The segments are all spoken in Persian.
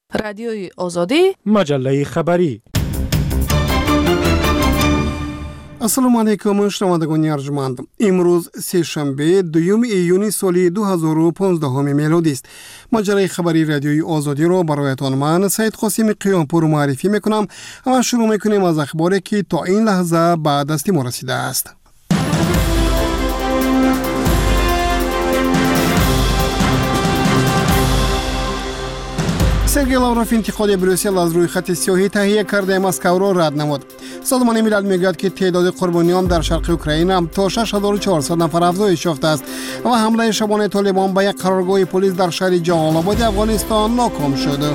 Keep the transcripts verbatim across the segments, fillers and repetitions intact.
رادیوی آزادی، مجله خبری. السلام علیکم شنوندگان ارجمند. امروز سه شنبه دوم ایون سال دو هزار و پانزده میلادی است. مجله خبری رادیوی آزادی را برایتان من سید قاسم قیامپور معرفی میکنم و شروع میکنیم از اخباری که تا این لحظه به دست ما رسیده است. سرگئی لاوروف انتقاد بروسل از روی خط سیاهی تهیه کرده مسکو را رد نمود. سازمان ملل میگوید که تعداد قربانیان در شرق اوکراین تا شش هزار و چهارصد نفر افزایش یافته است و حمله شبانه طالبان به یک قرارگاه پلیس در شهر جلال آباد افغانستان ناکام شد.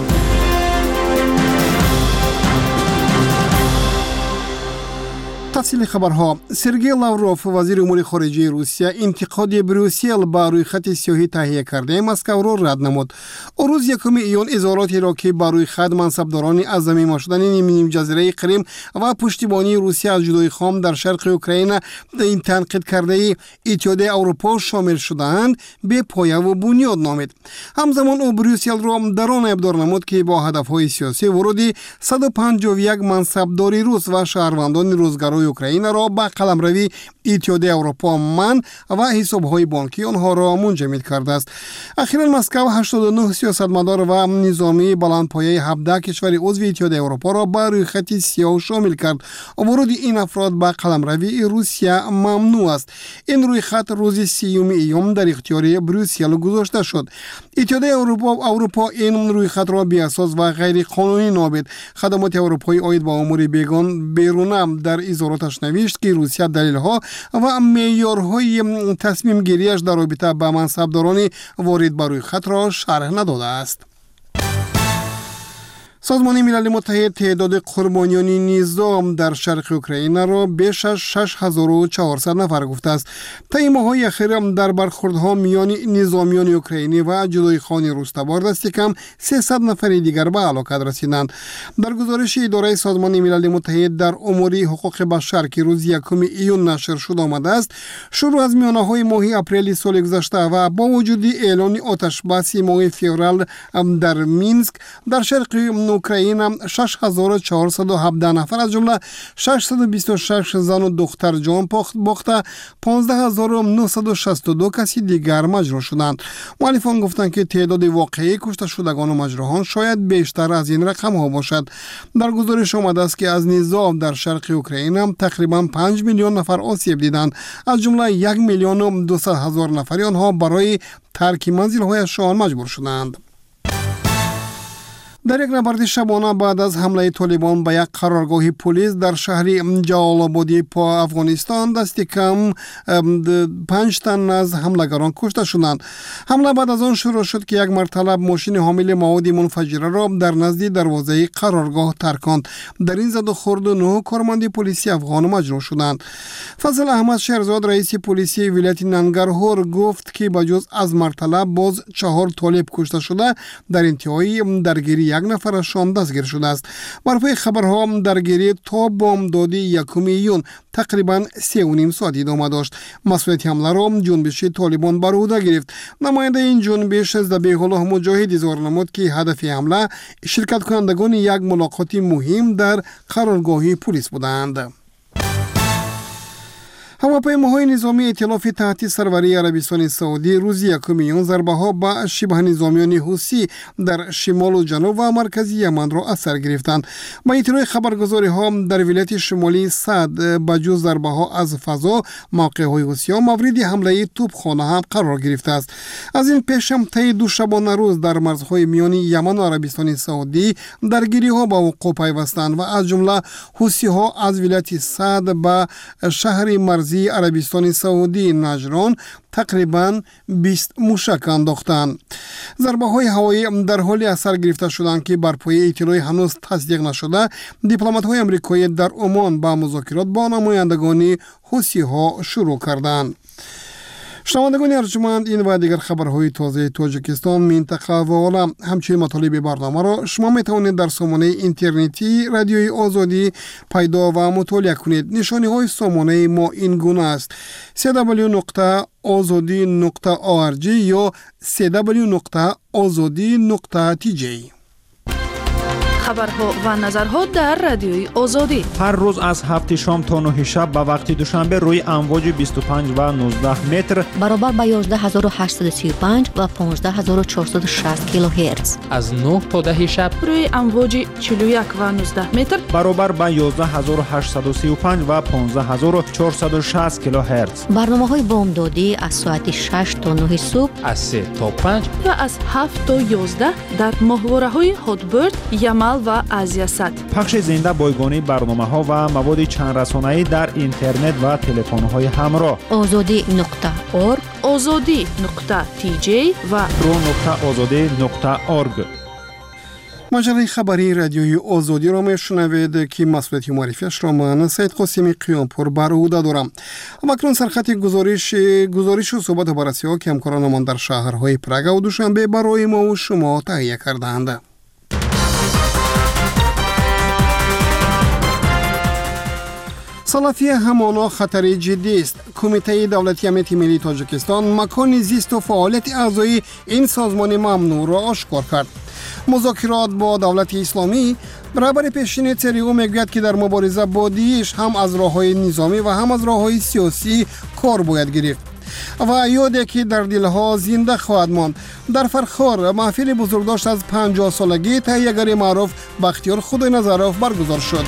تفصیل خبرها. سرگئی لاوروف وزیر امور خارجه روسیه انتقاد بروسل به روی خط سیاهی تهیه کرده مسکو را رد نمود. او روز یکم ایون اظهاراتی را که بر روی خط منصبداران عظمی شدن نیم جزیره کریم و پشتیبانی روسیه از جدایی خام در شرق اوکراین این تنقید کرده اتحادیه اروپا شامل شدند به پایه و بنیاد نامید. همزمان او بروسل را در آن ابدار نمود که با هدفهای سیاسی ورودی صد و پنجاه و یک منصبدار روس و شهروندان روزگار اوکراین را به قلمروی اتحادیه اروپا من و حساب‌های بانکی آنها را منجمد کرده است. اخیراً مسکو هشتاد و نه سیاستمدار و نظامی بلندپایه هفده کشور عضو اتحادیه اروپا را به روی خط سیاه شامل کرد. ورود این افراد به قلمروی روسیه ممنوع است. این روی خط روز سیوم ایون در اختیار بروسل گذاشته شد. اتحادیه اروپا اروپا این روی خط را بی اساس و غیر قانونی نامید. خدمات اروپایی عاید به امور بیگان بیرون در اظهاراتش نوشت که روسیه دلیل‌ها و معیارهای تصمیم گیریش در رابطه با منصبداران وارد بر روی خط را شرح نداده است. سازمان ملل متحد تعداد قربانیان نظام در شرق اوکراین را بیش از شش هزار و چهارصد نفر گفته است. طی ماه‌های اخیر در برخوردها میان نظامیان اوکراینی و جدایی خان روستوار دست کم سیصد نفر دیگر به هلاکت رسیدند. در گزارش اداره سازمان ملل متحد در امور حقوق بشر که روز یکم ایون نشر شد آمده است، شروع از میانه‌های ماه اپریل سال گذشته و با وجود اعلان آتش بس ماه فوریه در مینسک در شرق اوکراین شش هزار و چهارصد و هفده نفر از جمله ششصد و بیست و شش زن و دختر جان باخته پانزده هزار و نهصد و شصت و دو کسی دیگر مجروح شدند. مؤلفان گفتند که تعداد واقعی کشته شدگان و مجروحان شاید بیشتر از این رقم ها باشد. در گزارش آمده است که از نظام در شرق اوکراین تقریبا پنج میلیون نفر آسیب دیدند، از جمله یک میلیون و دویست هزار نفری آنها برای ترک منزل‌هایشان مجبور شدند. در یک نبرد شبانه بعد از حمله طالبان به یک قرارگاه پلیس در شهر جلال آباد پا افغانستان دست کم پنج تن از حملگران کشته شدند. حمله بعد از آن شروع شد که یک مرتلب ماشین حامل مواد منفجره را در نزد دروازه قرارگاه ترکاند. در این زد و خورد نه کارمند پلیسی افغان مجروح شدند. فضل احمد شهرزاد رئیس پلیسی ولایت ننگرهار گفت که بجز از مرتلب باز چهار طالب کشته شده در انتهای درگیری یک نفرشان دستگیر شده است. بر پای خبرها درگیری تا بامداد یکم ایون تقریبا سه و نیم ساعت ادامه داشت. مسئولیت حمله را جنبش طالبان بر عهده گرفت. نماینده این جنبش ذبیح الله مجاهد اظهار نمود که هدف حمله شرکت کنندگان یک ملاقات مهم در قرارگاه پلیس بودند. هواپیماهای نظامی ائتلاف تحت سروری عربستان سعودی روز یکم ایون ضربه‌ها به شبه نظامیان حوثی در شمال و جنوب و مرکزی یمن را اثر گرفتند. با اطلاع خبرگزاری‌ها در ولایت شمالی سعد بجز ضربه‌ها از فضا موقع‌های حوثی‌ها مورد حمله توپخانه هم قرار گرفته است. از این پیش هم طی دو شبانه روز در مرزهای میان یمن و عربستان سعودی درگیری‌ها با وقوع پیوستند و از جمله حوثی‌ها از ولایت سعد به شهر مرزی عربستان سعودی نجران تقریباً بیست موشک انداختند. ضربه های هوایی در حال اثر گرفته شدند که بر پایه اطلاع هنوز تصدیق نشده دیپلمات های آمریکایی در عمان با مذاکرات با نمایندگان حوثی ها شروع کردند. شنوندگان ارجمند، این و دیگر خبرهای تازه تاجیکستان، منطقه و عالم همچنین مطالب برنامه را شما می توانید در سامانه اینترنتی رادیوی آزادی پیدا و مطالعه کنید. نشانی های سامانه ما این گونه است: سی دبلیو نقطه آزادی نقطه آر جی یا سی دبلیو نقطه آزادی نقطه تی جی. خبرها و نظرها در رادیوی آزادی. هر روز از هفت شام تا نه شب به وقت دوشنبه روی امواج بیست و پنج و نوزده متر برابر با یازده هزار و هشتصد و سی و پنج و پانزده هزار و چهارصد و شصت کیلوهرتز. از نه تا ده شب روی امواج چهل و یک و نوزده متر برابر با یازده هزار و هشتصد و سی و پنج و پانزده هزار و چهارصد و شصت کیلوهرتز. برنامه‌های بامدادی از ساعت شش تا نه صبح، از سه تا پنج و از هفت تا یازده در ماهواره‌های هاتبرد، یمل و آزیاسات. پخش زنده بایگانی برنامه‌ها و مواد چند رسانه‌ای در اینترنت و تلفن‌های همراه. آزادی نقطه اورگ، آزادی نقطه تی جی و رو نقطه آزادی نقطه اورگ. مجله خبری رادیوی آزادی را میشنوید که مسئولیت معرفیش را من سید قاسمی قیامپور بر عهده دارم. اکنون سرخط گزارش گزارش و صحبت و بررسی ها که همکارانمان در شهرهای پراگ و دوشنبه برای ما و شما تهیه کرده‌اند. سلفی همانا خطری جدی است. کمیته دولتی امنیت ملی تاجیکستان مکان زیست و فعالیت اعضای این سازمان ممنوع را آشکار کرد. مذاکرات با دولت اسلامی برابر پیشین تریو میگوید که در مبارزه با داعش هم از راه‌های نظامی و هم از راه‌های سیاسی کار باید گرفت و یادی که در دلها زنده خواهد ماند. در فرخار محفل بزرگداشت از پنجاه سالگی تهیه‌گر معروف بختیار خدای نظرов برگزار شد.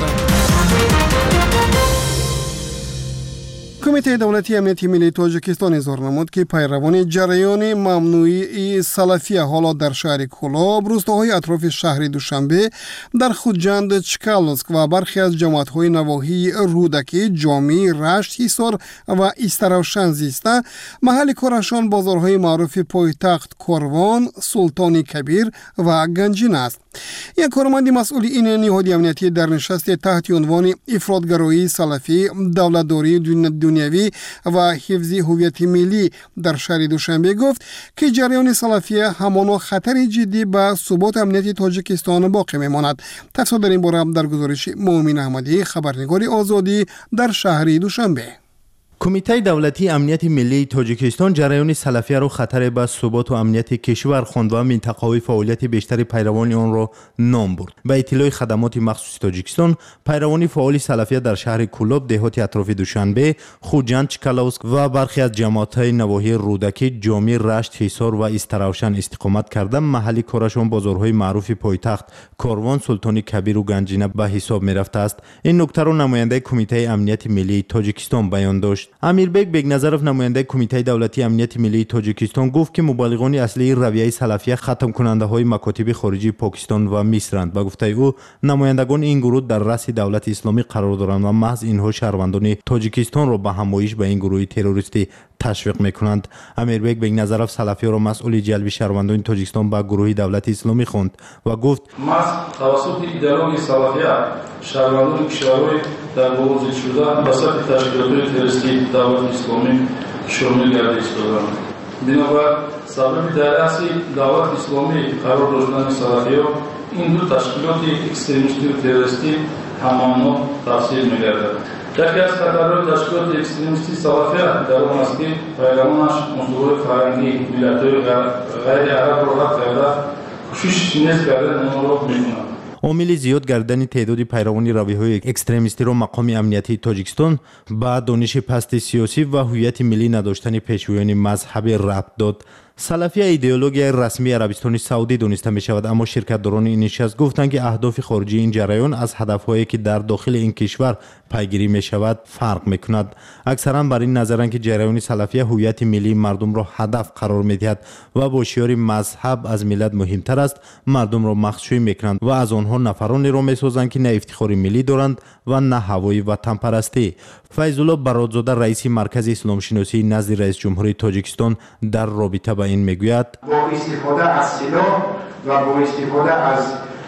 کمیته دولتی امنیت ملی تاجیکستان اظهار نمود که پیروان جریان ممنوعی سلفی حالا در شهر کولاب، روستاهای اطراف شهر دوشنبه، در خوجند، چکالسک و برخی از جماعت‌های نواحی رودکی، جامی، رشت، حصار و استراوشن زیسته، محل کارشان بازارهای معروف پایتخت کاروان، سلطان کبیر و گنجین است. یک کارمند مسئول این نهاد امنیتی در نشست تحت عنوان افراطگرایی سلفی، دولتداری دنیوی و حفظ هویت ملی در شهر دوشنبه گفت که جریان سلفی همانا خطر جدی به ثبات امنیتی تاجیکستان باقی میماند. تفصیل در این باره در گزارش مومن احمدی، خبرنگار آزادی در شهر دوشنبه. کمیته دولتی امنیت ملی تاجیکستان جریان سلفیه را خطر به ثبات و امنیت کشور خواند و منطقه‌های فعالیت بیشتر پیروان آن را نام برد. به اطلاع خدمات مخصوص تاجیکستان، پیروان فعال سلفیه در شهر کولاب، دهات اطراف دوشنبه، خوجند، چکالسک و برخی از جماعت‌های نواحی رودکی، جامی، رشت، حصار و استراوشن استقامت کرده. محلی کارشان بازارهای معروف پایتخت کاروان، سلطان کبیر و گنجینه به حساب می‌رفته است. این نکته را نماینده کمیته امنیت ملی تاجیکستان بیان داشت. امیربک بگنظرов نماینده کمیته دولتی امنیت ملی تاجیکستان گفت که مبالغان اصلی رویه سلفیه ختم کننده های مکاتب خارجی پاکستان و مصرند. با گفته او نمایندگان این گروه در رأس دولت اسلامی قرار دارند و محض اینها شهروندان تاجیکستان را به همایش به این گروه تروریستی تشویق میکنند. امیربک بگنظرov سلفی را مسئول جلب شهروندان تاجیکستان به گروه دولت اسلامی خواند و گفت محض توسط ایدئولوژی سلفیه شهروندان کشورهای در بازدید شده به سطح تشکیلات تروریستی دولت اسلامی شامل گردیدند. بنابر سبب در اصل دولت اسلامی قرار داشتن سلفیه این دو تشکیلات اکستریمیستی و تروریستی همانا تفسیر می‌گردد. یکی از خطرهای تشکیلات اکستریمیستی سلفیه در آن است که پیروانش عنصرهای فرهنگی ملت‌های غیر عرب را رد کرده کوشش نیز کردن آنها را می‌کنند. عامل زیاد گردن تعداد پیروان رویه‌های اکستریمیستی را مقام امنیتی تاجیکستان با دانش پست سیاسی و هویت ملی نداشتن پیشوایان مذهبی ربط داد. سلفیه ایدئولوژی رسمی عربستان سعودی دانسته می شود، اما شرکت‌داران این نشست گفتند که اهداف خارجی این جریان از هدف‌هایی که در داخل این کشور پیگیری می شود فرق می کند. اکثرا بر این نظرند که جریان سلفیه هویت ملی مردم را هدف قرار می دهد و با شعار مذهب از ملت مهمتر است مردم را مخشوش می کنند و از آنها نفرانی را می سازند که نه افتخار ملی دارند و نه هوای وطن پرستی. فیض الله برادزاده رئیس مرکز اسلام شناسی نزد رئیس جمهوری تاجیکستان در رابطه با این میگوید با استفاده از سلاح و با استفاده از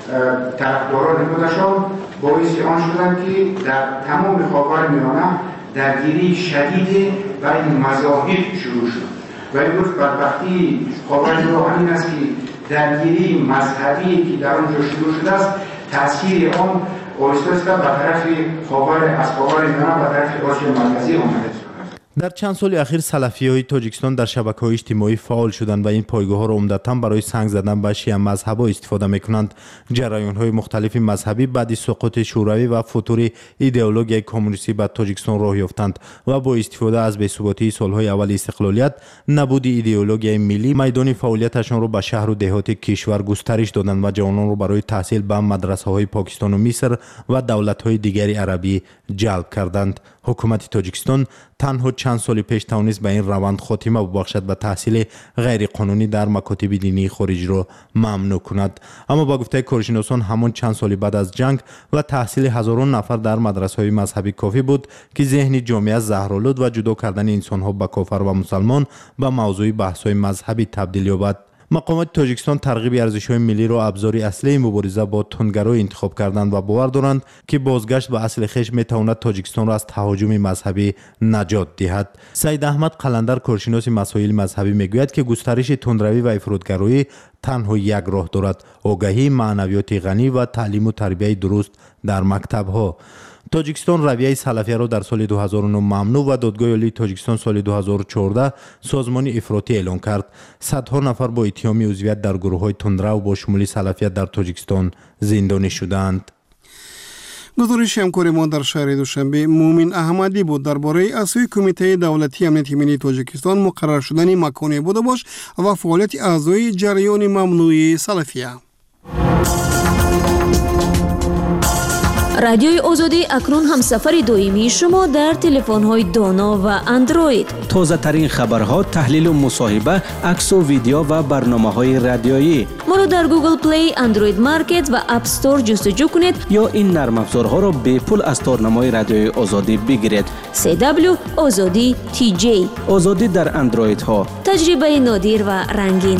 طرفداران خودشان باعث آن شدند که در تمام خاورمیانه درگیری شدید بین مذاهب شروع شد و امروز بدبختی خاورمیانه همین است که درگیری مذهبی که در آنجا شروع شده است تاثیر آن آهسته آهسته به طرف خاور از خاورمیانه به طرف آسیا مرکزی آمده است. در چند سال اخیر سلفی‌های تاجیکستان در شبکه‌های اجتماعی فعال شدند و این پایگاه‌ها را عمدتاً برای سنگ زدن به شیعه مذهب‌ها استفاده می‌کنند. جریان‌های مختلف مذهبی بعد از سقوط شوروی و فتور ایدئولوژی کمونیستی به تاجیکستان راه یافتند و با استفاده از بی‌ثباتی سال‌های اول استقلالیت، نبود ایدئولوژی ملی، میدان فعالیتشان را به شهر و دهات کشور گسترش دادند و جوانان را برای تحصیل به مدرسه‌های پاکستان و مصر و دولت‌های دیگری عربی جلب کردند. حکومت تاجیکستان تنها چند سال پیش توانست به این روند خاتمه ببخشد و تحصیل غیر قانونی در مکاتب دینی خارجی را ممنوع کند. اما با گفته کارشناسان همان چند سال بعد از جنگ و تحصیل هزاران نفر در مدرسه‌های مذهبی کافی بود که ذهن جامعه زهرآلود و جدا کردن انسان‌ها به کافر و مسلمان به موضوع بحث‌های مذهبی تبدیل یابد. مقامات تاجیکستان ترغیب ارزش‌های ملی را ابزار اصلی مبارزه با تندگرایی انتخاب کردند و باور دارند که بازگشت به اصل خویش می‌تواند تاجیکستان را از تهاجم مذهبی نجات دهد. سید احمد قلندر کارشناس مسائل مذهبی میگوید که گسترش تندروی و افراطگرایی تنها یک راه دارد: آگاهی، معنویات غنی و تعلیم و تربیت درست در مکتب‌ها. تاجیکستان رویه سلفیه را در سال دو هزار و نه ممنوع و دادگاه عالی تاجیکستان سال دو هزار و چهارده سازمان افراطی اعلام کرد. صدها نفر با اتهام عضویت در گروه‌های تندرو با شمول سلفیت در تاجیکستان زندانی شدند. گزارش همکار ما در شهر دوشنبه مومن احمدی بود. درباره اساس کمیته دولتی امنیت ملی تاجیکستان مقرر شدن مکان بوده باش و فعالیت اعضای جریان ممنوع سلفیه. رادیوی آزادی اکنون همسفر دائمی شما در تلفن‌های دانا و اندروید. تازه ترین خبرها، تحلیل و مصاحبه، عکس و ویدیو و برنامه‌های رادیویی. ما را در گوگل پلی، اندروید مارکت و اپ استور جستجو کنید یا این نرم افزارها را به پول از تارنمای رادیوی آزادی بگیرید. سی دبلیو آزادی تی جی. آزادی در اندروید ها. تجربه نادر و رنگین.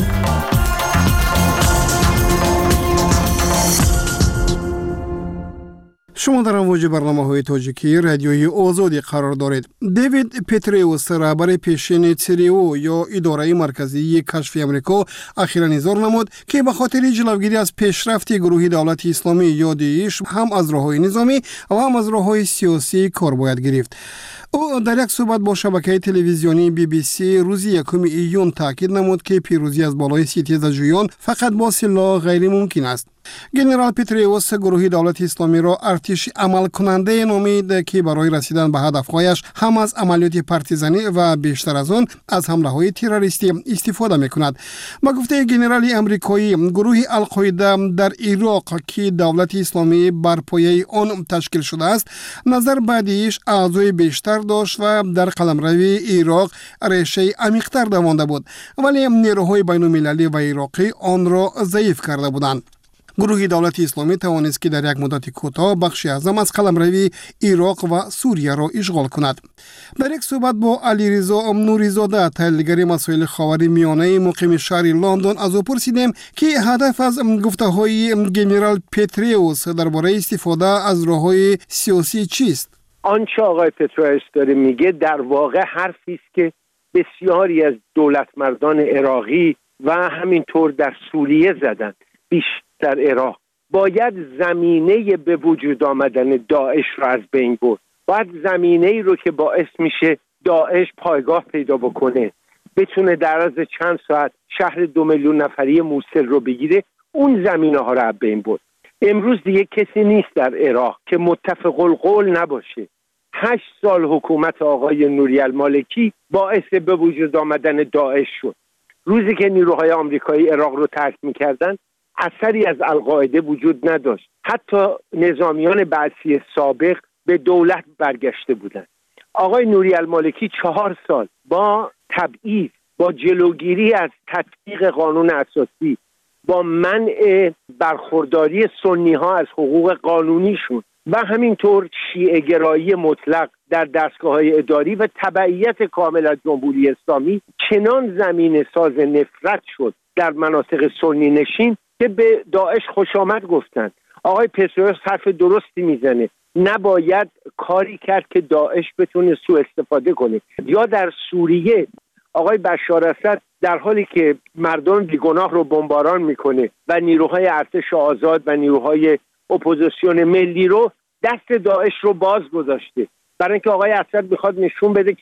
شما در امواج برنامه‌های تاجیکی رادیوی آزادی قرار دارید. دیوید پتریوس، رهبر پیشین تریو یا اداره مرکزی کشف امریکا، اخیراً اظهار نمود که به خاطر جلوگیری از پیشرفت گروه دولت اسلامی یا داعش هم از راه‌های نظامی و هم از راه‌های سیاسی کار باید گرفت. او در یک صحبت با شبکه تلویزیونی بی بی سی روز یکم ایون تاکید نمود که پیروزی از بالای ستیزجویان فقط با سلاح غیر ممکن است. گنرال پتریوس گروه دولت اسلامی را ارتش عمل کننده نامید که برای رسیدن به هدفهایش هم از عملیات پارتیزانی و بیشتر از آن از حمله های تروریستی استفاده می کند. با گفته گنرال امریکایی، گروه القاعده در عراق که دولت اسلامی بر پایه آن تشکیل شده است، نظر بعدیش اعضای بیشتر داشت و در قلمروی عراق ریشه عمیق‌تر دوانده بود، ولی نیروهای بین‌المللی و عراقی آن را ضعیف کرده بودند. گروه دولت اسلامی توانست که در یک مدت کوتاه بخش اعظم از قلمروی عراق و سوریه را اشغال کند. در یک صحبت با علیرضا نوری‌زاده، تحلیلگر مسائل خاورمیانه مقیم شهر لندن، از او پرسیدیم که هدف از گفته‌های گنرال پتریوس درباره استفاده از راه‌های سیاسی چیست؟ آنچه آقای پتریوس داره میگه در واقع حرفی است که بسیاری از دولتمردان عراقی و همینطور در سوریه زدند. بیشتر عراق باید زمینه به وجود آمدن داعش را از بین برد. باید زمینه ای رو که باعث میشه داعش پایگاه پیدا بکنه، بتونه در عرض چند ساعت شهر دو میلیون نفری موصل رو بگیره، اون زمینه ها رو از بین برد. امروز دیگه کسی نیست در عراق که متفق القول نباشه. هشت سال حکومت آقای نوری المالکی باعث به وجود آمدن داعش شد. روزی که نیروهای آمریکایی عراق رو ترک میکردن، اثری از القاعده وجود نداشت. حتی نظامیان بعثی سابق به دولت برگشته بودند. آقای نوری المالکی چهار سال با تبعیض، با جلوگیری از تطبیق قانون اساسی، با منع برخورداری سنی ها از حقوق قانونیشون و همینطور شیعه گرایی مطلق در دستگاه های اداری و تبعیت کامل از جمهوری اسلامی، چنان زمین ساز نفرت شد در مناطق سنی نشین که به داعش خوش آمد گفتند. آقای پتریوس حرف درستی میزنه. نباید کاری کرد که داعش بتونه سوء استفاده کنه. یا در سوریه آقای بشار اسد در حالی که مردم بیگناه رو بمباران میکنه و نیروهای ارتش آزاد و نیروهای اپوزیسیون ملی رو دست داعش رو باز گذاشته، برای اینکه آقای اسد میخواد نشون بده که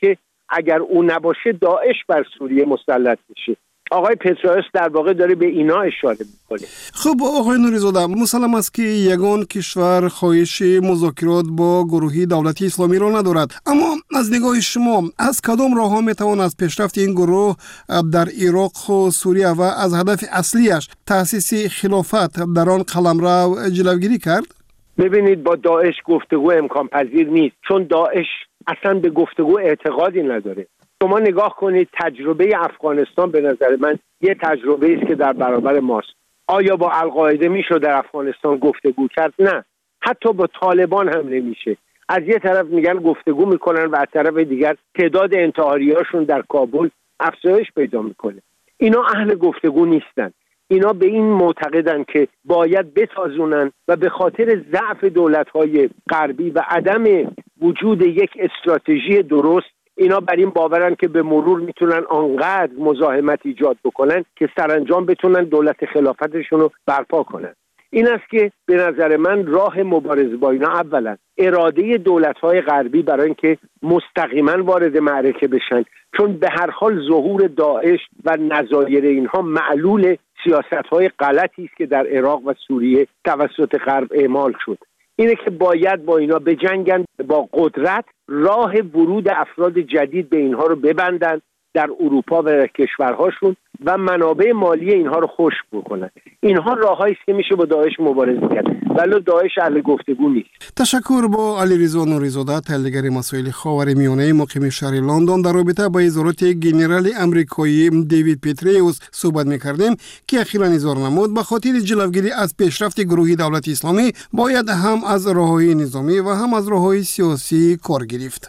اگر او نباشه داعش بر سوریه مسلط میشه. آقای پتروس در واقع داره به اینا اشاره میکنه. خب آقای نوری‌زاده، مسلم است که یگان کشور خواهش مذاکرات با گروهی دولتی اسلامی را ندارد، اما از نگاه شما از کدام راه ها میتوان از پیشرفت این گروه در عراق و سوریه و از هدف اصلیش تأسیس خلافت در آن قلمرو جلوگیری کرد؟ ببینید، با داعش گفتگو امکان پذیر نیست، چون داعش اصلا به گفتگو اعتقادی نداره. شما نگاه کنید، تجربه افغانستان به نظر من یه تجربه است که در برابر ماست. آیا با القاعده میشه در افغانستان گفتگو کرد؟ نه، حتی با طالبان هم نمیشه. از یه طرف میگن گفتگو میکنن و از طرف دیگر تعداد انتحاریاشون در کابل افزایش پیدا میکنه. اینا اهل گفتگو نیستن. اینا به این معتقدن که باید بتازونن و به خاطر ضعف دولت‌های غربی و عدم وجود یک استراتژی درست، اینا بر این باورن که به مرور میتونن آنقدر مزاحمت ایجاد بکنن که سرانجام بتونن دولت خلافتشون رو برپا کنن. این است که به نظر من راه مبارزه با اینا اولا اراده دولت‌های غربی برای اینکه مستقیما وارد معرکه بشن، چون به هر حال ظهور داعش و نظایر اینها معلول سیاست‌های غلطی است که در عراق و سوریه توسط غرب اعمال شد. اینه که باید با اینا بجنگن، با قدرت راه ورود افراد جدید به اینها رو ببندن در اروپا و کشورهاشون و منابع مالی اینها رو خشک بکنن. اینها راههایی است که میشه با داعش مبارزه کرد، ولی داعش اهل گفتگو نیست. تشکر. با علیرضا نوری‌زاده، تحلیلگر مسائل خاورمیانه مقیم شهر لندن، در رابطه با اظهارات گنرال امریکایی دیوید پتریوس صحبت می‌کردیم که اخیراً اظهار نمود به خاطر جلوگیری از پیشرفت گروهی دولت اسلامی باید هم از راه‌های نظامی و هم از راه‌های سیاسی کار گرفت.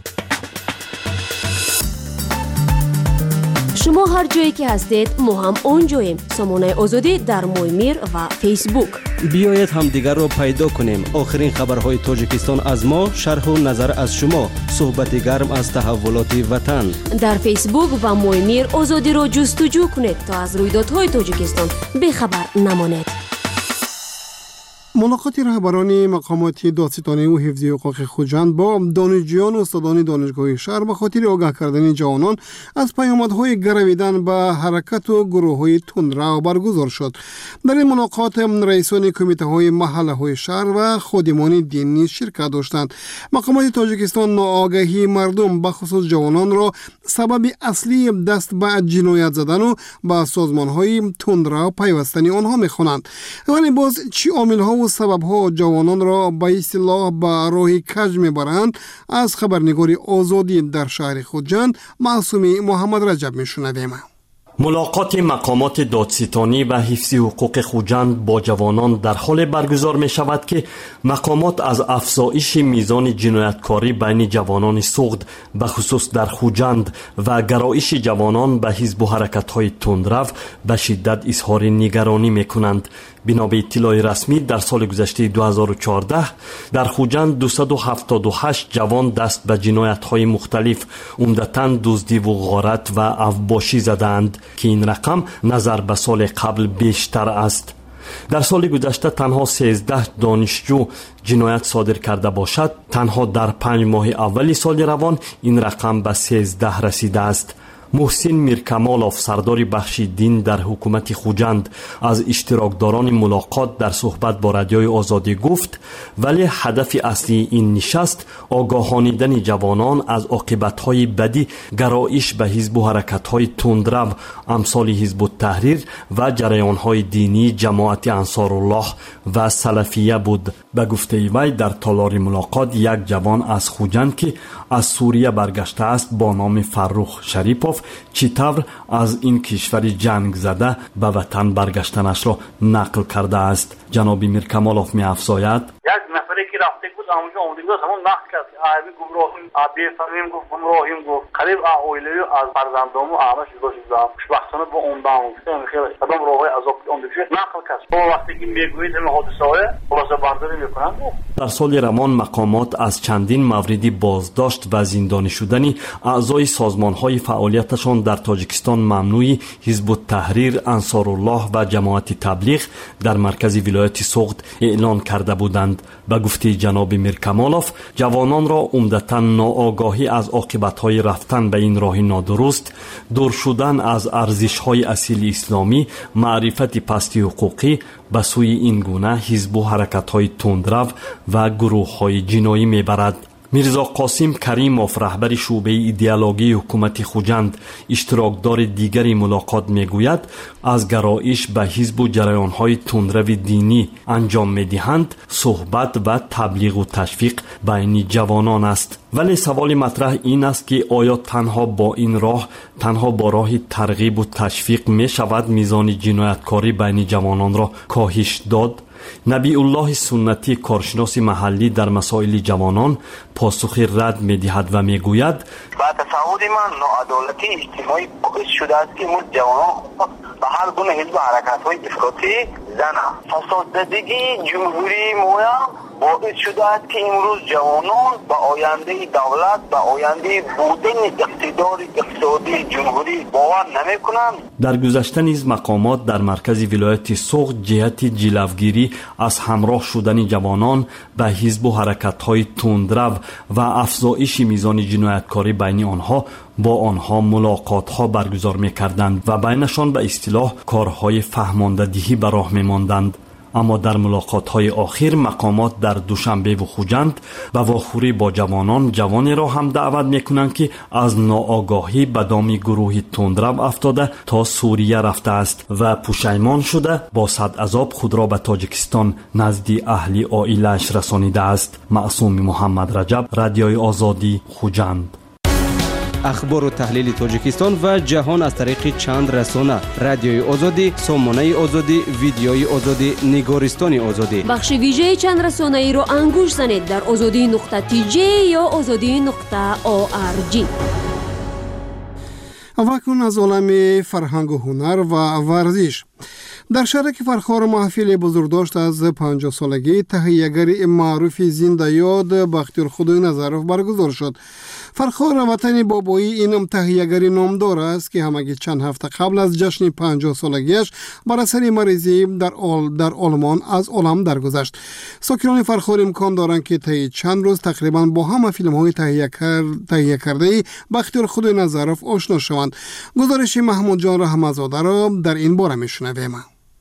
شما هر جایی که هستید ما هم اونجاییم. سامانه آزادی در مویمیر و فیسبوک. بیایید هم دیگر رو پیدا کنیم. آخرین خبرهای تاجیکستان از ما، شرح و نظر از شما، صحبت گرم از تحولات وطن. در فیسبوک و مویمیر آزادی رو جستجو کنید تا از رویدادهای تاجیکستان بخبر نمانید. ملاقات رهبران مقامات دادستانی و حفظی حقوق خوجند با دانشجویان و استادان دانشگاه شهر به خاطر آگاه کردن جوانان از پیامدهای گرویدن به حرکت و گروه‌های تندرو برگزار شد. در این ملاقات رئیسان کمیته‌های محله‌های شهر و خادمان دینی شرکت داشتند. مقامات تاجیکستان ناآگاهی مردم به خصوص جوانان را سبب اصلی دست به جنایت زدن و به سازمان‌های تندرو پیوستن آنها می‌خوانند. ولی باز چه عامل‌ها و سبب‌ها جوانان را به اصطلاح به راه کج می‌برند؟ از خبرنگار آزادی در شهر خوجند معصومی محمد رجب می‌شنویم. ملاقات مقامات دادستانی و حفظی حقوق خوجند با جوانان در حال برگزار می شود که مقامات از افزایش میزان جنایتکاری بین جوانان سغد به خصوص در خوجند و گرایش جوانان به حزب و حرکت‌های تندرو به شدت اظهار نگرانی می کنند. بنا به اطلاع رسمی در سال گذشته دو هزار و چهارده در خوجند دویست و هفتاد و هشت جوان دست به جنایت‌های مختلف عمدتاً دزدی و غارت و افباشی زدند که این رقم نظر به سال قبل بیشتر است. در سال گذشته تنها سیزده دانشجو جنایت صادر کرده باشد. تنها در پنج ماه اول سال روان این رقم به سیزده رسیده است. محسن میرکمالوف، سردار بخش دین در حکومت خوجند، از اشتراکداران ملاقات در صحبت با رادیوی آزادی گفت ولی هدف اصلی این نشست آگاهانیدن جوانان از عاقبت‌های بدی گرایش به حزب و حرکت‌های تندرو امثال حزب التحریر و جریان‌های دینی جماعت انصارالله و سلفیه بود. به گفته وی در تالار ملاقات یک جوان از خوجند که از سوریه برگشته است با نام فرخ شریپوف چطور از این کشور جنگ زده به وطن برگشتنش را نقل کرده است. جناب میرکمالوف می افزاید یک نفری که رفته بود آموزه آموزگاه همون نقل کرد که آبی گمراهیم آبی فهمیم گفت گمراهیم گفت قریب آویلی از فرزندامو آمش گوشید دام خوشبختانه با اون دام گفتم خیلی آدم راهی عذاب اون دیگه نقل کرد. با وقتی که میگوید این حادثه های خلاصه برداری میکنن. در سال روان مقامات از چندین موردی بازداشت و زندانی شدن اعضای سازمان‌های فعالیتشان در تاجیکستان ممنوعی حزب التحریر، انصارالله و جماعت تبلیغ در مرکز ولایت سغد اعلان کرده بودند. به گفته جناب میرکمالوف جوانان را عمدتاً ناآگاهی از عاقبت‌های رفتن به این راه نادرست، دور شدن از ارزش‌های اصیل اسلامی، معرفت پستی حقوقی به سوی این گونه حزب و حرکت‌های تندرو و گروه‌های جنایی میبرد. میرزا قاسم کریموف رهبر شعبه ایدئولوژی حکومت خوجند اشتراکدار دیگری ملاقات میگوید از گرایش به حزب و جریان‌های تندرو دینی انجام میدهند صحبت و تبلیغ و تشویق بین جوانان است. ولی سوال مطرح این است که آیا تنها با این راه تنها با راه ترغیب و تشویق می شود میزان جنایتکاری بین جوانان را کاهش داد؟ نبی الله سنتی کارشناس محلی در مسائل جوانان پاسخ رد می دهد و می گوید با تصور من ناعدالتی اجتماعی باعث شده است که مل جوانان به هر گونه حزب و حرکت های افراطی زنند. فسادزدگی جمهوری مویا باعث شده است که امروز جوانان به آینده دولت به آینده بودن اقتدار اقتصادی جمهوری باور نمی کنند. در گذشته نیز مقامات در مرکز ولایت سوغ جهت جلوگیری از همراه شدن جوانان به حزب و حرکت های تندرو و افزایش میزان جنایتکاری بین آنها با آنها ملاقات ها برگزار می کردند و بینشان به اصطلاح کارهای فهماندهی به راه می ماندند. اما در ملاقات های آخر مقامات در دوشنبه و خوجند به واخوری با جوانان جوانی را هم دعوت می کنند که از ناآگاهی به دام گروه تندرو افتاده تا سوریه رفته است و پشیمان شده با صد عذاب خود را به تاجیکستان نزد اهل عائله‌اش رسانیده است. معصوم محمد رجب، رادیوی آزادی، خوجند. اخبار و تحلیل تاجیکستان و جهان از طریق چند رسانه: رادیوی آزادی، سامانه آزادی، ویدیوی آزادی، نگارستان آزادی. بخش ویژه چند رسانه ای را انگوش زنید در آزادی نقطه تی جی یا آزادی نقطه او آر جی. واکنون از عالم فرهنگ و هنر و ورزش. در شرک فرخار محفل بزرگداشت از پنجاه سالگی تهیه‌گر معروف زنده یاد بختیار خدای نظرов برگزار شد. فرخار وطن بابایی این تهیه‌گر نامدار است که همگی چند هفته قبل از جشن پنجاه سالگیش بر اثر مریضی در آل در آلمان از عالم درگذشت. ساکنان فرخار امکان دارند که طی چند روز تقریبا با همه فیلم‌های تهیه تهیه کرده بختیار خدای نظرов آشنا شوند. گزارش محمود جان رحمت‌زاده را در این باره میشنویم.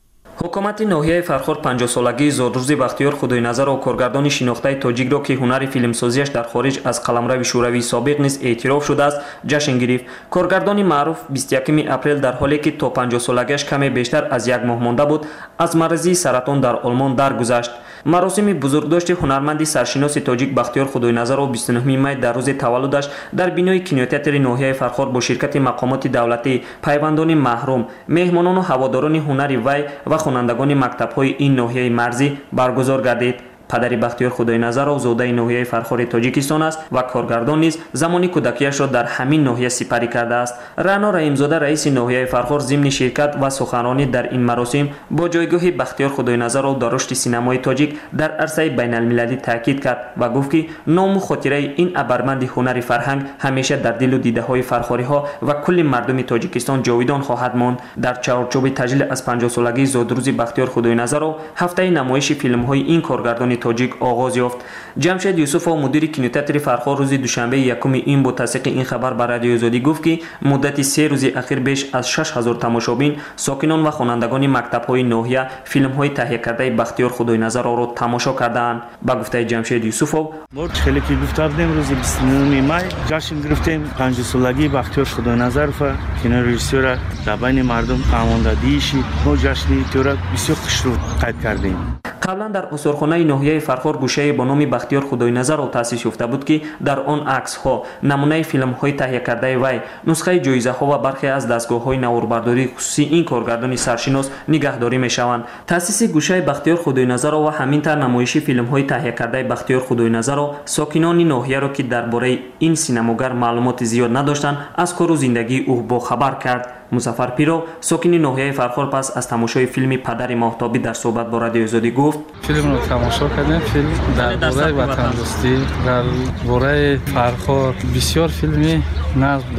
حکومت ناحیه فرخار پنجاه سالگی زادروز بختیار خدای نظر و کارگردان شناخته تاجیک را که هنر فیلمسازیش در خارج از قلمرو شوروی سابق نیز اعتراف شده است جشن گرفت. کارگردان معروف بیست و یکم اپریل در حالی که تا پنجاه سالگیش کمی بیشتر از یک ماه مانده بود از مرضی سرطان در آلمان درگذشت. مراسم بزرگداشت هنرمند سرشناس تاجیک بختیار خدای نظر و بیست و نه می در روز تولدش در بینای کینوتئاتر ناحیه فرخار با شرکت مقامات دولتی، پیوندان محروم، مهمانان و هواداران هنری وی و خوانندگان مکتب‌های این ناحیه مرزی برگزار گردید. پدر بختیار خدای نظر و زاده ناحیه فرخار تاجیکستان است و کارگردان نیز زمانی کودکیش را در همین ناحیه سپری کرده است. رعنا رحیم‌زاده رئیس ناحیه فرخار ضمن شرکت و سخنرانی در این مراسم با جایگاه بختیار خدای نظر و در رشد سینمای تاجیک در عرصه بین المللی تاکید کرد و گفت که نام و خاطره این ابرمند هنر فرهنگ همیشه در دل و دیده های فرخاری‌ها و کل مردم تاجیکستان جاویدان خواهد ماند. در چارچوب تجلیل از پنجاه سالگی زادروز بختیار خدای نظر و هفته نمایش فیلم‌های این کارگردان تاجیک آغاز یافت. جمشید یوسف و مدیر کینوتئاتر فرخار روز دوشنبه یکم این با تصدیق این خبر بر رادیو آزادی گفت که مدت سه روز اخیر بیش از شش هزار تماشابین، ساکنان و خوانندگان مکتب‌های ناحیه فیلم‌های تهیه کرده بختیار خدای نظر را تماشا کردند. با گفته جمشید یوسف ما خیلی که گفتم امروز بیست و نه می جشن گرفتیم پنجاه سالگی بختیار خدای نظر و کینو رژیسور در بین مردم فهماندهیش ما جشنی تو بسیار خوش رو قید کردیم. قبلا در آثارخانه ناحیه فرخار گوشه با نام بختیار خدای نظر را تأسیس یافته بود که در آن عکس‌ها، نمونه فیلم‌های تهیه کرده وی، نسخه جایزه‌ها و برخی از دستگاه‌های نواربرداری خصوصی این کارگردان سرشناس نگهداری می‌شوند. تأسیس گوشه بختیار خدای نظر و همینطور نمایش فیلم‌های تهیه کرده بختیار خدای نظر را ساکنان ناحیه را که درباره این سینماگر معلومات زیاد نداشتند از کار و زندگی او با خبر کرد. مظفر پیرو ساکن ناحیه فرخار پس از تماشای فیلم پدر ماهتابی در صحبت با رادیو آزادی گفت فیلم رو تماشا کردیم. فیلم درباره وطن دوستی درباره فرخار بسیار فیلمی نازک است.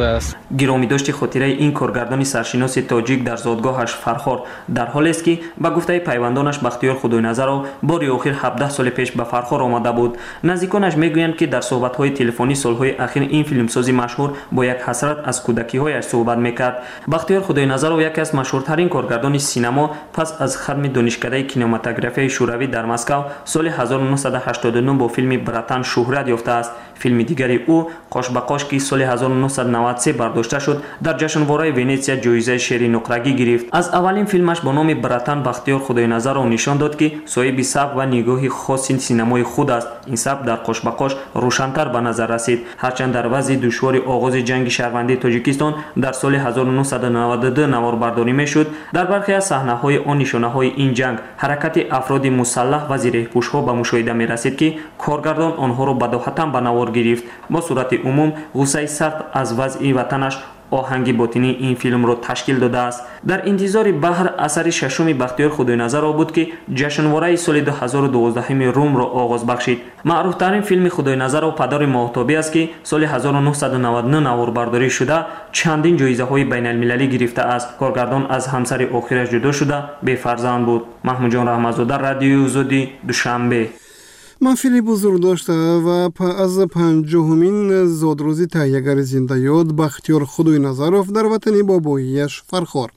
گرامیداشت خاطره این کارگردان سرشناس تاجیک در زادگاهش فرخار در حالی است که به گفته پیوندانش بختیار خدای نظر بار آخر هفده سال پیش به فرخار آمده بود. نزدیکانش میگویند که در صحبت‌های تلفنی سالهای اخیر این فیلمسازی مشهور با یک حسرت از کودکی‌هایش صحبت می‌کرد. بختیار خدای نظر یکی از مشهورترین کارگردان سینما پس از ختم دانشکده کینماتوگرافی شوروی در مسکو سال هزار و نهصد و هشتاد و نه با فیلم براتن شهرت یافته است. فیلم دیگری او قاش به قاش که سال هزار و نهصد و نود و سه برداشته شد در جشنواره ونیزیا جایزه شعر نقرگی گرفت. از اولین فیلمش با نام براتن بختیار خدای نظر را نشان داد که صاحب سبک و نگاه خاص سینمای خود است. این سبک در قاش به قاش روشن‌تر به نظر رسید، هرچند در وضع دشوار آغاز جنگ شهروندی تاجیکستان در سال هزار و نهصد و نود و دو نواربرداری میشد. در برخی از صحنه‌های آن نشانه‌های این جنگ حرکت افراد مسلح و زیرپوش‌ها به مشاهده می‌رسید که کارگردان آنها را بداهتاً به نوار گرفت. با صورت عموم غصه سخت از وضع وطنش آهنگ باطنی این فیلم را تشکیل داده است. در انتظار بحر اثر ششم بختیار خدای نظر بود که جشنواره سال دو هزار و دوازده روم را آغاز بخشید. معروف ترین فیلم خدای نظر و پدر ماهتابی است که سال هزار و نهصد و نود و نه نواربرداری شده چندین جایزه های بین المللی گرفته است. کارگردان از همسر آخرش جدا شده بی فرزند بود. محمود جان رحمت‌زاده، رادیوی آزادی، دوشنبه. محفلی بزرگ داشته و از پنجمین زادروزی تهیه‌گر زنده یاد بختیار خدای نظرов در وطن باباییش فرخار.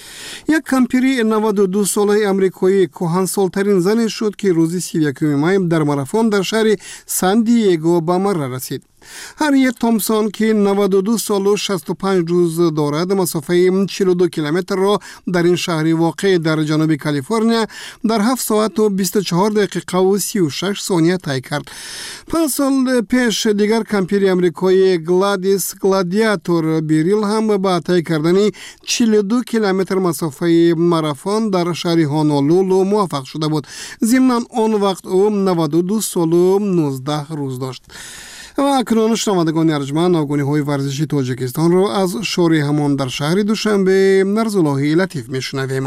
یک کمپیری نود و دو ساله امریکایی کهنسال‌ترین زنی شد که روز سی و یکم می در ماراتون در شهر سان دیگو به مرا رسید. هریت تامسون که نود و دو سال و شصت و پنج روز دارد مسافه چهل و دو کیلومتر را در این شهر واقع در جنوب کالیفرنیا در هفت ساعت و بیست و چهار دقیقه و سی و شش ثانیه طی کرد. پنج سال پیش دیگر کمپیری امریکایی گلادیس گلادیاتور بیریل هم با طی کردن چهل و دو کیلومتر مسافه ماراتون در شهر هانولولو موفق شده بود. ضمن آن وقت او نود و دو سال و نوزده روز داشت. و اکنون شنوندگان ارجمند ناگهانی های ورزشی تاجیکستان را از شوری همان در شهر دوشنبه نرزالله لطیف میشنویم.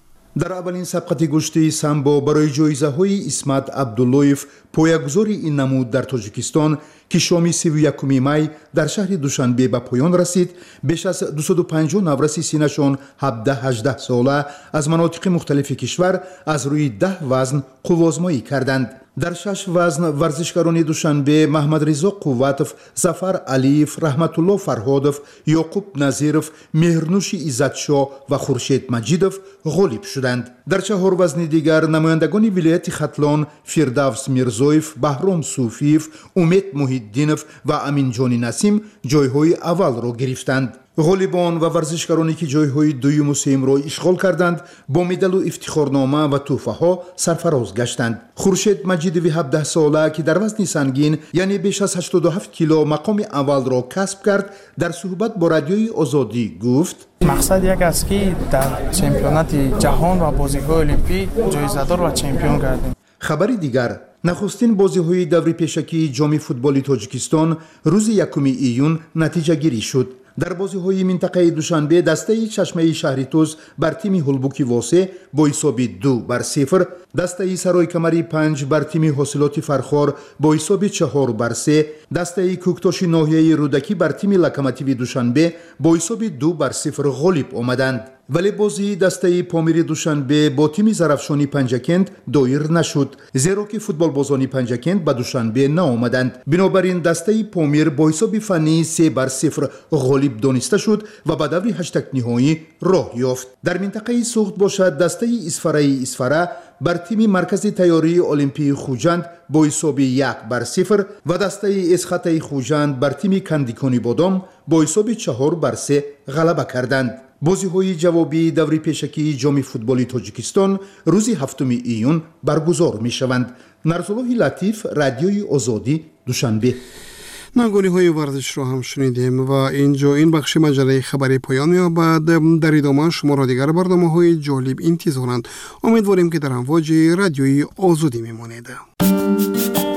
در اولین سبقت گشته سامبو برای جایزه های اسمت عبداللویف پایه‌گذاری این نمود در تاجیکستان که شام سی و یکم می در شهر دوشنبه به پایان رسید، بیش از دویست و پنجاه نورسی سینشان هفده هجده ساله از مناطق مختلف کشور از روی ده وزن قوازمایی کردند. در شش وزن ورزشکاران دوشنبه محمد رضا قوتов، ظفر علیف، رحمت الله فرهادov، یعقوب نظیرov، مهرنوش عزتشاه و خورشید مجیدov غالب شدند. در چهار وزن دیگر نمایندگان ولایت ختلان فردوس میرزویف، بهرام صوفیف، امید محیدینov و امین جان نسیم جایهای اول را گرفتند. غالبان و ورزشکارانی که جایهای دوم و سوم را اشغال کردند با مدال و افتخارنامه و تحفه ها سرفراز گشتند. خورشید مجیدوی هفده ساله که در وزن سنگین یعنی بیش از هشتاد و هفت کیلو مقام اول را کسب کرد در صحبت با رادیوی آزادی گفت: مقصد یک است که در چمپیونات جهان و بازی‌های المپیک جایزه‌دار و چمپیون گردیم. خبری دیگر، نخستین بازی‌های دور پیشکی جام فوتبال تاجیکستان روز یکم ایون نتیجه گیری شد. در بازی‌های منطقه دوشنبه دسته چشمه شهری توز بر تیم هولبوکی واسه با حساب دو بر صفر، دسته سرای کمری پنج بر تیم حاصلات فرخار با حساب چهار بر سه، دسته کوکتاش ناحیه رودکی بر تیم لوکوموتیو دوشنبه با حساب دو بر صفر غالب آمدند. ولی بازی دسته پامیر دوشنبه با تیم زرافشانی پنجکند دایر نشد، زیرا که فوتبال بازانی پنجکند به دوشنبه نآمدند. بنابراین دسته پامیر با حساب فنی سه بر صفر غالب دانسته شد و به دور هشتگ نهایی راه یافت. در منطقه سوخت باشد دسته اسفره اسفره بر تیم مرکز تیاری المپی خوجند با حساب یک بر صفر و دسته اسخط خوجند بر تیم کندیکانی بادام با حساب چهار بر سه غلبه کردند. بازی‌های جوابی دوری پیشکی جام فوتبال تاجیکستان روز هفتم ایون برگزار می‌شوند. نرزالله لطیف، رادیوی آزادی، دوشنبه. ناگهانی های ورزش رو هم شنیدیم و اینجا این بخش مجله خبری پایان می‌یابد. در ادامه شما را دیگر برنامه‌های جالب انتظارند. امیدواریم که در امواج رادیوی آزادی میمانید.